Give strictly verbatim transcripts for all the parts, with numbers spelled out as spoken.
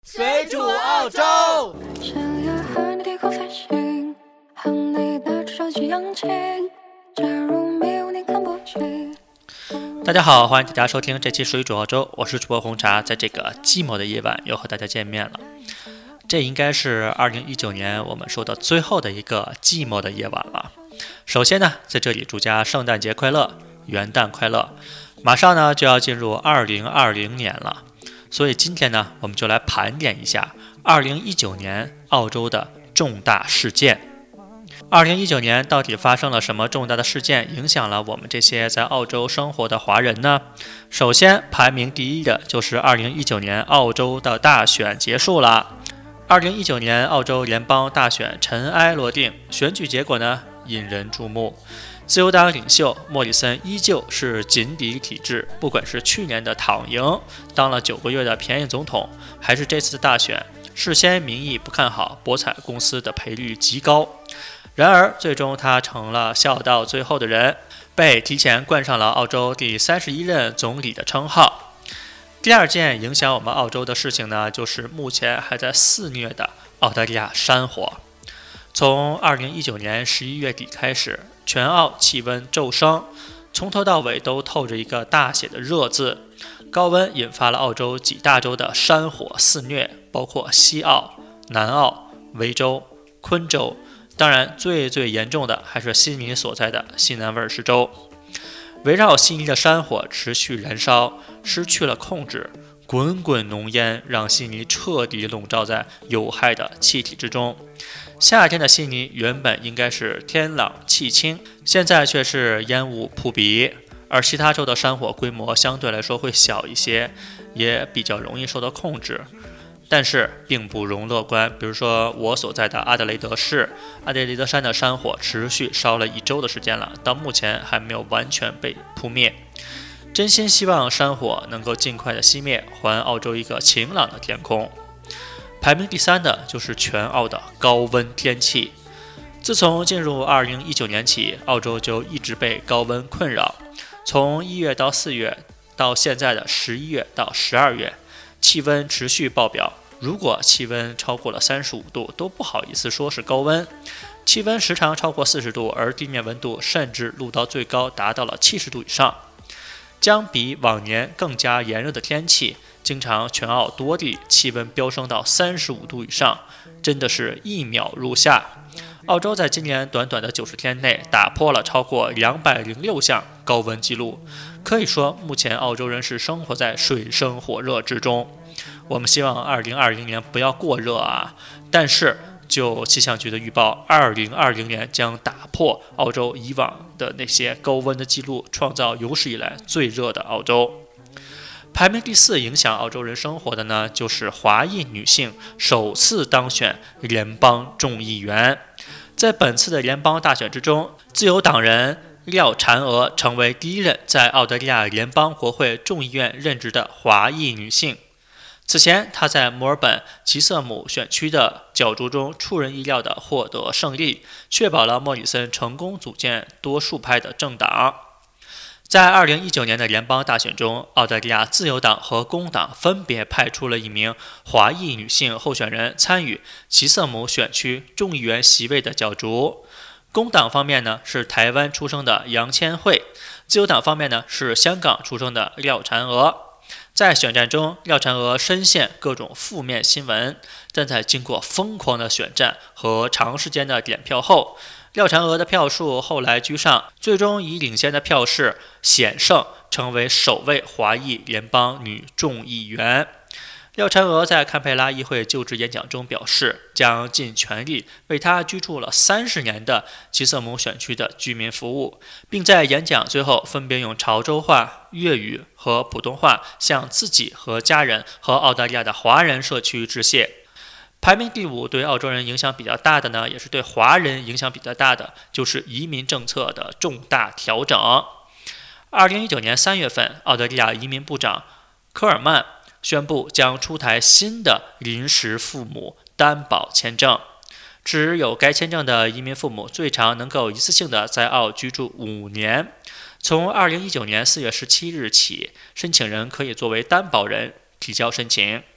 水煮澳洲。 想要和你低空飞行，和你的手机扬起，假如没有你看不清。 大家好，欢迎大家收听这期水煮澳洲，我是主播红茶，在这个寂寞的夜晚又和大家见面了。这应该是二零一九年我们说的最后的一个寂寞的夜晚了。首先呢，在这里祝大家圣诞节快乐，元旦快乐。马上呢就要进入二零二零年了，所以今天呢我们就来盘点一下二零一九年澳洲的重大事件。二零一九年到底发生了什么重大的事件，影响了我们这些在澳洲生活的华人呢？首先排名第一的就是二零一九年澳洲的大选结束了。二零一九年澳洲联邦大选尘埃落定，选举结果呢引人注目。自由党领袖莫里森依旧是井底体制，不管是去年的躺赢当了九个月的便宜总统，还是这次的大选，事先民意不看好，博彩公司的赔率极高。然而最终他成了笑到最后的人，被提前冠上了澳洲第三十一任总理的称号。第二件影响我们澳洲的事情呢，就是目前还在肆虐的澳大利亚山火。从二零一九年十一月底开始，全澳气温骤升，从头到尾都透着一个大写的热字。高温引发了澳洲几大洲的山火肆虐，包括西澳、南澳、维州、昆州，当然最最严重的还是悉尼所在的西南威尔士州。围绕悉尼的山火持续燃烧，失去了控制，滚滚浓烟让悉尼彻底笼罩在有害的气体之中。夏天的悉尼原本应该是天朗气清，现在却是烟雾扑鼻，而其他州的山火规模相对来说会小一些，也比较容易受到控制，但是并不容乐观。比如说我所在的阿德雷德市，阿德雷德山的山火持续烧了一周的时间了，到目前还没有完全被扑灭。真心希望山火能够尽快的熄灭，还澳洲一个晴朗的天空。排名第三的就是全澳的高温天气。自从进入二零一九年起，澳洲就一直被高温困扰，从一月到四月，到现在的十一月到十二月，气温持续爆表。如果气温超过了三十五度，都不好意思说是高温。气温时常超过四十度，而地面温度甚至录到最高达到了七十度以上。将比往年更加炎热的天气，经常全澳多地气温飙升到三十五度以上，真的是一秒入夏。澳洲在今年短短的九十天内打破了超过两百零六项高温记录，可以说目前澳洲人是生活在水深火热之中。我们希望二零二零年不要过热啊，但是就气象局的预报，二零二零年将打破澳洲以往的那些高温的记录，创造有史以来最热的澳洲。排名第四影响澳洲人生活的呢，就是华裔女性首次当选联邦众议员。在本次的联邦大选之中，自由党人廖婵娥成为第一任在澳大利亚联邦国会众议院任职的华裔女性。此前，她在墨尔本吉瑟姆选区的角逐中出人意料地获得胜利，确保了莫里森成功组建多数派的政党。在二零一九年的联邦大选中，澳大利亚自由党和工党分别派出了一名华裔女性候选人参与吉瑟姆选区众议员席位的角逐。工党方面呢是台湾出生的杨千惠，自由党方面呢是香港出生的廖婵娥。在选战中，廖婵娥深陷各种负面新闻，但在经过疯狂的选战和长时间的点票后，廖婵娥的票数后来居上，最终以领先的票势险胜，成为首位华裔联邦女众议员。廖婵娥在堪培拉议会就职演讲中表示，将尽全力为她居住了三十年的吉瑟姆选区的居民服务，并在演讲最后分别用潮州话、粤语和普通话向自己和家人和澳大利亚的华人社区致谢。排名第五，对澳洲人影响比较大的呢，也是对华人影响比较大的，就是移民政策的重大调整。二零一九年三月份，澳大利亚移民部长科尔曼宣布将出台新的临时父母担保签证，持有该签证的移民父母最长能够一次性的在澳居住五年。从二零一九年四月十七日起，申请人可以作为担保人提交申请。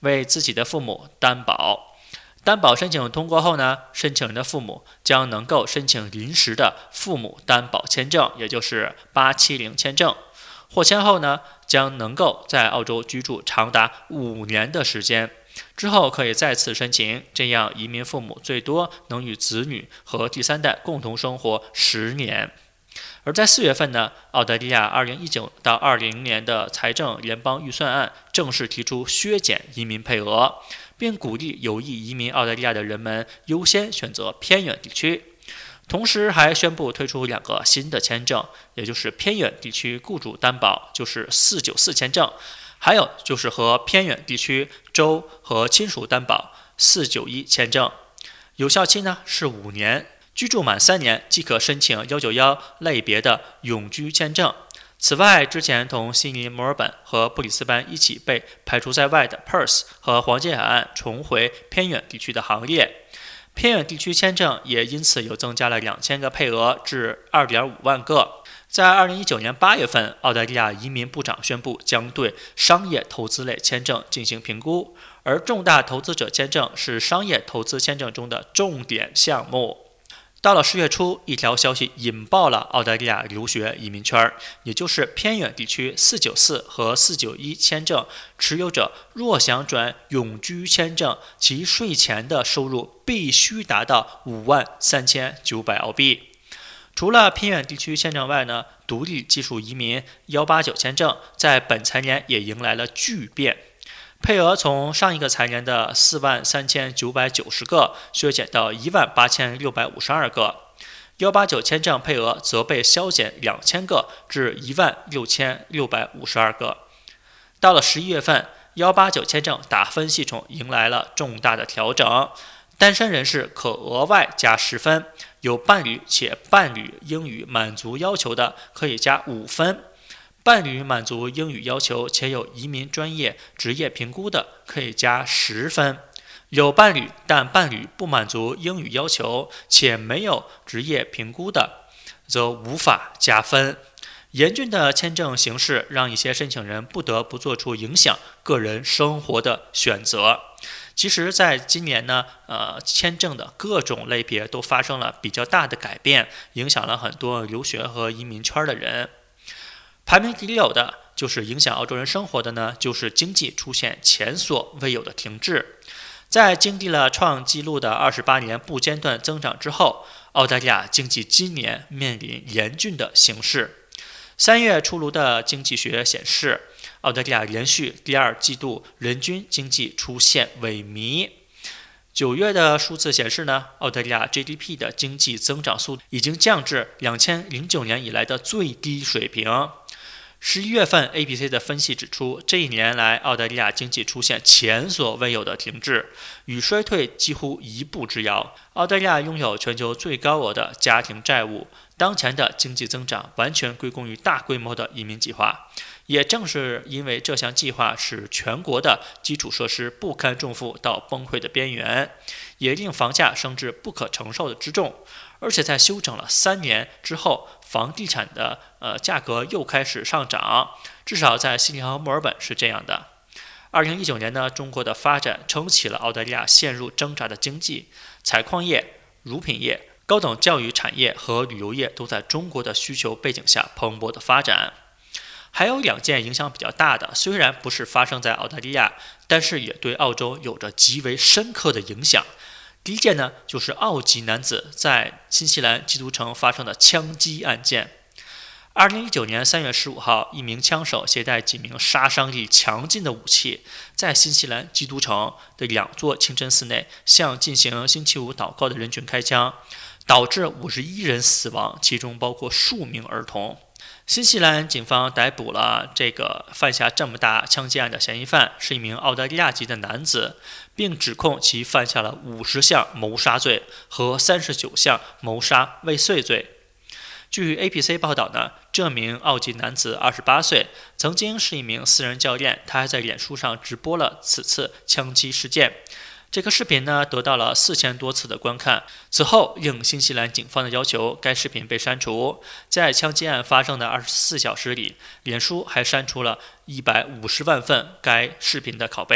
为自己的父母担保。担保申请通过后呢，申请人的父母将能够申请临时的父母担保签证，也就是八七零签证。获签后呢，将能够在澳洲居住长达五年的时间，之后可以再次申请，这样移民父母最多能与子女和第三代共同生活十年。而在四月份呢，澳大利亚二零一九到二零年的财政联邦预算案正式提出削减移民配额，并鼓励有意移民澳大利亚的人们优先选择偏远地区。同时还宣布推出两个新的签证，也就是偏远地区雇主担保，就是四九四签证，还有就是和偏远地区州和亲属担保四九一签证，有效期呢是五年，居住满三年即可申请一九一类别的永居签证。此外，之前同悉尼、墨尔本和布里斯班一起被排除在外的 Perth 和黄金海岸重回偏远地区的行列。偏远地区签证也因此又增加了两千个配额至 二点五万个。在二零一九年八月份，澳大利亚移民部长宣布将对商业投资类签证进行评估，而重大投资者签证是商业投资签证中的重点项目。到了十月初，一条消息引爆了澳大利亚留学移民圈，也就是偏远地区四九四和四九一签证持有者若想转永居签证，其税前的收入必须达到五万三千九百澳币。除了偏远地区签证外呢，独立技术移民一八九签证在本财年也迎来了巨变。配额从上一个财年的四万三千九百九十个削减到一万八千六百五十二个，一八九签证配额则被削减两千个至一万六千六百五十二个。到了十一月份，一八九签证打分系统迎来了重大的调整，单身人士可额外加十分，有伴侣且伴侣英语满足要求的可以加五分。伴侣满足英语要求且有移民专业职业评估的可以加十分，有伴侣但伴侣不满足英语要求且没有职业评估的则无法加分。严峻的签证形势让一些申请人不得不做出影响个人生活的选择。其实在今年呢，呃，签证的各种类别都发生了比较大的改变，影响了很多留学和移民圈的人。排名第六的就是影响澳洲人生活的呢，就是经济出现前所未有的停滞。在经历了创纪录的二十八年不间断增长之后，澳大利亚经济今年面临严峻的形势。三月出炉的经济学显示，澳大利亚连续第二季度人均经济出现萎靡。九月的数字显示呢，澳大利亚 G D P 的经济增长速度已经降至两千零九年以来的最低水平。十一月份 A B C 的分析指出，这一年来澳大利亚经济出现前所未有的停滞，与衰退几乎一步之遥。澳大利亚拥有全球最高额的家庭债务，当前的经济增长完全归功于大规模的移民计划。也正是因为这项计划使全国的基础设施不堪重负到崩溃的边缘，也令房价升至不可承受的之重。而且在休整了三年之后，房地产的呃价格又开始上涨，至少在悉尼和墨尔本是这样的。二零一九年呢，中国的发展撑起了澳大利亚陷入挣扎的经济，采矿业、乳品业、高等教育产业和旅游业都在中国的需求背景下蓬勃的发展。还有两件影响比较大的，虽然不是发生在澳大利亚，但是也对澳洲有着极为深刻的影响。第一件呢，就是澳籍男子在新西兰基督城发生的枪击案件。二零一九年三月十五号，一名枪手携带几名杀伤力强劲的武器，在新西兰基督城的两座清真寺内向进行星期五祷告的人群开枪，导致五十一人死亡，其中包括数名儿童。新西兰警方逮捕了这个犯下这么大枪击案的嫌疑犯，是一名澳大利亚籍的男子，并指控其犯下了五十项谋杀罪和三十九项谋杀未遂罪。据 A B C 报道呢，这名澳籍男子二十八岁，曾经是一名私人教练，他还在脸书上直播了此次枪击事件。这个视频呢，得到了四千多次的观看。此后，应新西兰警方的要求，该视频被删除。在枪击案发生的二十四小时里，脸书还删除了一百五十万份该视频的拷贝。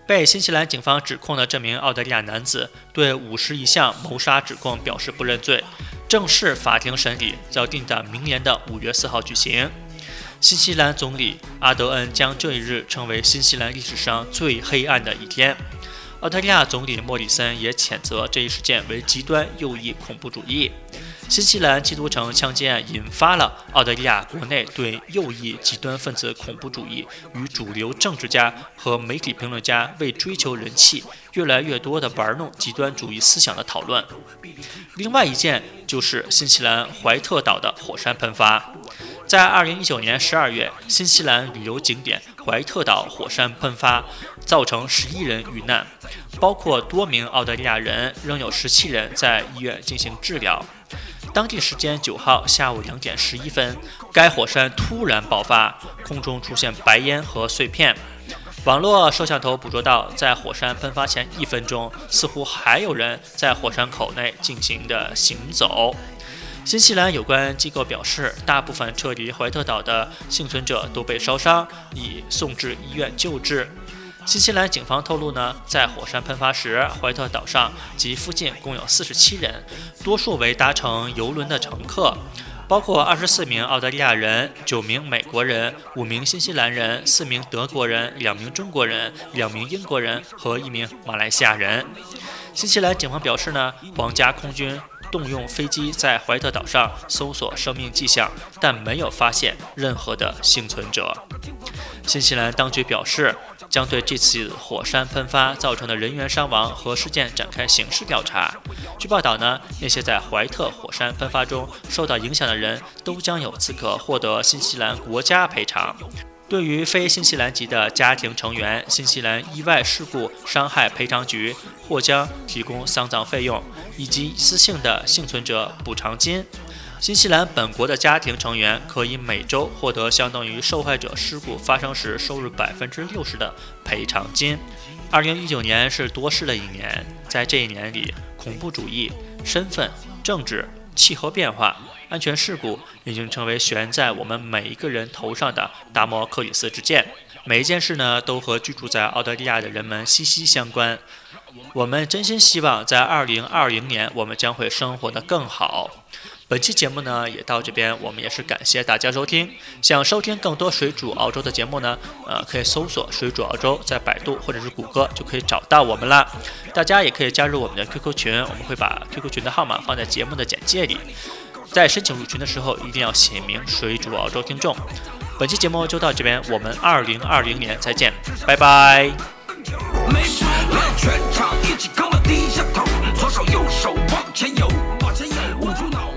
被新西兰警方指控的这名澳大利亚男子对五十一项谋杀指控表示不认罪，正式法庭审理较定在明年的五月四号举行。新西兰总理阿德恩将这一日称为新西兰历史上最黑暗的一天。澳大利亚总理莫里森也谴责这一事件为极端右翼恐怖主义。新西兰基督城枪击案引发了澳大利亚国内对右翼极端分子恐怖主义与主流政治家和媒体评论家为追求人气越来越多的玩弄极端主义思想的讨论。另外一件就是新西兰怀特岛的火山喷发。在二零一九年十二月，新西兰旅游景点怀特岛火山喷发，造成十一人遇难，包括多名澳大利亚人，仍有十七人在医院进行治疗。当地时间九号下午两点十一分，该火山突然爆发，空中出现白烟和碎片。网络摄像头捕捉到，在火山喷发前一分钟，似乎还有人在火山口内进行的行走。新西兰有关机构表示，大部分撤离怀特岛的幸存者都被烧伤，已送至医院救治。新西兰警方透露呢，在火山喷发时，怀特岛上及附近共有四十七人，多数为搭乘邮轮的乘客，包括二十四名澳大利亚人、九名美国人、五名新西兰人、四名德国人、两名中国人、两名英国人和一名马来西亚人。新西兰警方表示呢，皇家空军动用飞机在怀特岛上搜索生命迹象，但没有发现任何的幸存者。新西兰当局表示，将对这次火山喷发造成的人员伤亡和事件展开刑事调查。据报道呢，那些在怀特火山喷发中受到影响的人都将有资格获得新西兰国家赔偿。对于非新西兰籍的家庭成员，新西兰意外事故伤害赔偿局或将提供丧葬费用以及一次性的幸存者补偿金。新西兰本国的家庭成员可以每周获得相当于受害者事故发生时收入百分之六十的赔偿金。二零一九年是多事的一年，在这一年里，恐怖主义、身份、政治、气候变化、安全事故已经成为悬在我们每一个人头上的达摩克里斯之剑。每一件事呢，都和居住在澳大利亚的人们息息相关。我们真心希望在二零二零年，我们将会生活得更好。本期节目呢也到这边，我们也是感谢大家收听。想收听更多水煮澳洲的节目呢，呃，可以搜索水煮澳洲，在百度或者是谷歌就可以找到我们啦。大家也可以加入我们的 Q Q 群，我们会把 Q Q 群的号码放在节目的简介里。在申请入群的时候，一定要写明水煮澳洲听众。本期节目就到这边，我们二零二零年再见，拜拜。全场一起跟我低下头，左手右手往前游，往前游，捂住脑。